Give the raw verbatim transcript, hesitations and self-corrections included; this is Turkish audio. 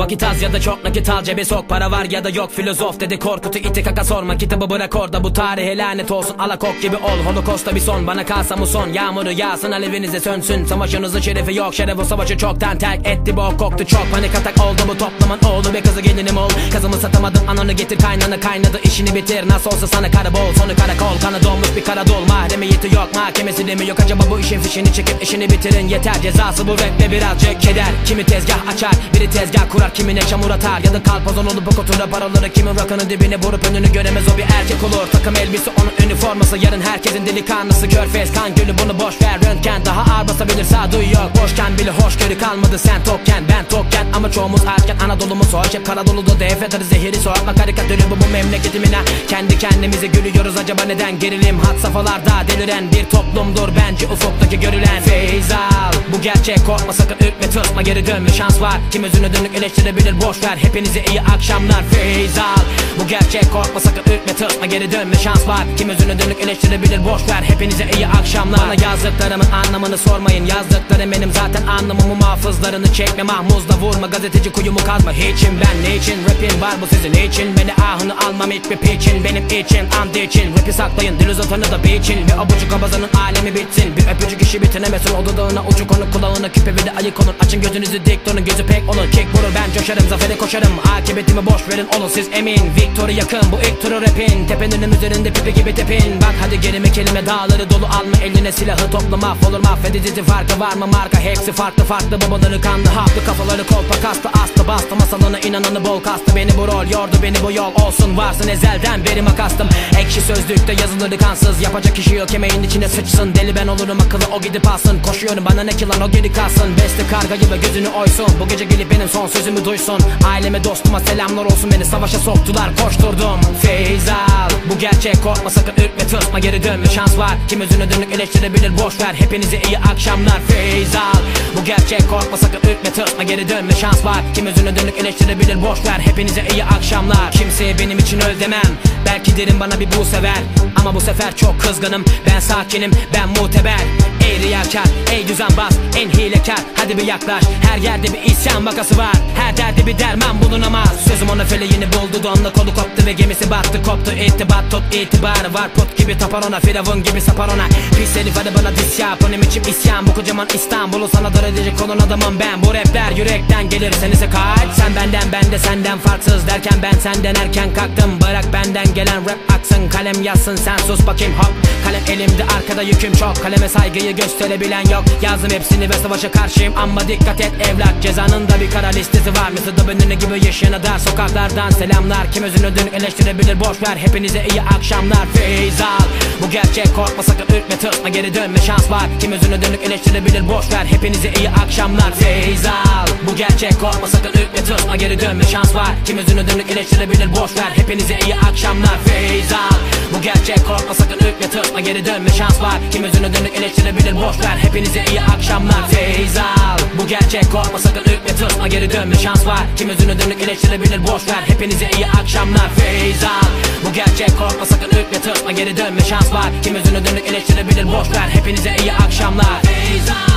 Vakit az ya da çok nakit al cebe sok. Para var ya da yok filozof dedi Korkut'u iti kaka sorma. Kitabı bırak orada bu tarihe lanet olsun. Alakok gibi ol holokosta bir son. Bana kalsa muson yağmuru yağsın alevinize sönsün. Savaşınızın şerefi yok şeref o savaşı çoktan terk etti. Bok koktu çok panik atak oldu bu toplamın oğlu ve kızı gelinim ol. Kızımı satamadım ananı getir kaynana kaynadı işini bitir. Nasıl olsa sana karabol sonu karakol. Kanı donmuş bir karadol mahremiyeti yok mahkemesi de mi yok. Acaba bu işin fişini çekip işini bitirin yeter. Cezası bu rap ve birazcık keder. Kimi tezgah açar biri tezgah kurar. Kimine çamur atar ya da kalpazon olup o kutuda paraları. Kimin rakının dibine vurup önünü göremez o bir erkek olur. Takım elbise onun üniforması yarın herkesin delikanlısı. Körfez kan gölü bunu boş ver. Röntgen daha ağır basabilir sağduyu yok. Boşken bile hoşgörü kalmadı sen tokken ben tokken. Ama çoğumuz erken Anadolu'muz hoş hep Karadolu'da D F atarı zehiri soğutma karikatürü bu bu memleketimine. Kendi kendimize gülüyoruz acaba neden gerilim. Had safhalarda deliren bir toplumdur bence ufuktaki görülen. Feyz al bu gerçek korkma sakın ürkme tırsma geri dönme şans var. Kim özünü dönük eleştirebilir boş ver hepinize iyi akşamlar. Feyz al bu gerçek korkma sakın ürkme tırsma geri dönme şans var. Kim özünü dönük eleştirebilir boş ver hepinize iyi akşamlar. Bana yazdıklarımın anlamını sormayın yazdıklarım benim zaten anlamımı muhafızlarını çekme mahmuzla vurma gazeteci kuyumu kazma hiçim ben ne için rapin var bu sizin için. Beni ahını almam hiçbir piçin benim için and için. Rapi saklayın dil uzatanı da biçin. Bir abucuk abazanın alemi bitsin. Bir öpücük işi bitinemesin o dudağına uçuk onu kulağına küpe bir de ayık olun. Açın gözünüzü dik donun gözü pek olun. Kek vurur ben coşarım zafere koşarım. Akıbetimi boş verin olun siz emin. Victory yakın bu ilk turu rapin. Tepenin üzerinde pipi gibi tepin. Bak hadi gerime kelime dağları dolu alma eline silahı topla mahvolur mahvedici farkı var mı marka. Hepsi farklı farklı babaları kanlı haplı kafaları kolpa kastı astı bastı masalına inananı bol kastı. Beni bu rol yordu beni bu yol olsun varsın ezelden beri makastım. Ekşi sözlükte yazılır kansız yapacak işi yok emeğin içine sıçsın. Deli ben olurum akıllı o gidip alsın. Koşuyorum bana ne ki lan o geri kalsın. Beste karga gibi gözünü oysun. Bu gece gelip benim son sözümü duysun. Aileme dostuma selamlar olsun beni savaşa soktular koşturdum. Feyz al bu gerçek korkma sakın ürkme tırsma geri dönme şans var. Kim özünü dönük eleştirebilir boş ver hepinize iyi akşamlar. Feyz al bu gerçek korkma sakın ürkme tırsma geri dönme şans var. Kim özünü dönük eleştirebilir boş ver hepinize iyi akşamlar. Kimseye benim için öl demem belki derin bana bir bu sever. Ama bu sefer çok kızgınım ben sakinim ben muteber. Ey riyakar ey düzenbaz en hilekar hadi bir yaklaş. Her yerde bir isyan vakası var her derde bir derman bulunamaz. Sözüm ona feleğini buldu donla kolu koptu ve gemisi battı koptu. İtibat tut itibarı var put gibi tapar ona firavun gibi sapar ona. Pis herif hadi bana dis yap benim içim isyan. Bu kocaman İstanbul'u sana dar edecek olan adamım ben. Bu rapler yürekten gelir sen ise kaç. Sen benden ben de senden farksız derken ben senden erken kalktım. Bırak benden gelen rap aksın kalem yazsın sen sus bakayım hop. Kalem elimde arkada yüküm çok kaleme saygıyı gösterebilen yok. Yazdım hepsini ve savaşa karşıyım ama dikkat et evlat. Cezanın da bir kara listesi var. Mesela önüne gibi yaşayana dar sokaklardan selamlar. Kim özünü dönük eleştirebilir boş ver hepinize iyi akşamlar. Feyz al bu gerçek korkma sakın ürkme tırsma geri dönme şans var. Kim özünü dönük eleştirebilir boş ver hepinize iyi akşamlar. Feyz al bu gerçek korkma sakın ürkme tırsma geri dönme şans var. Kim özünü dönük eleştirebilir boş ver hepinize iyi akşamlar. Feyz al bu gerçek korkma sakın ürkme tırsma geri dönme şans var. Kim özünü dönük eleştirebilir boş ver hepinize iyi akşamlar. Feyz al bu gerçek korkma sakın ürkme tırsma geri dönme şans var. Kim özünü dönük eleştirebilir boş ver hepinize iyi akşamlar. Feyz al bu gerçek korkma sakın ürkme tırsma geri dönme şans var. Kim özünü dönük eleştirebilir boş ver hepinize iyi akşamlar. Feyz al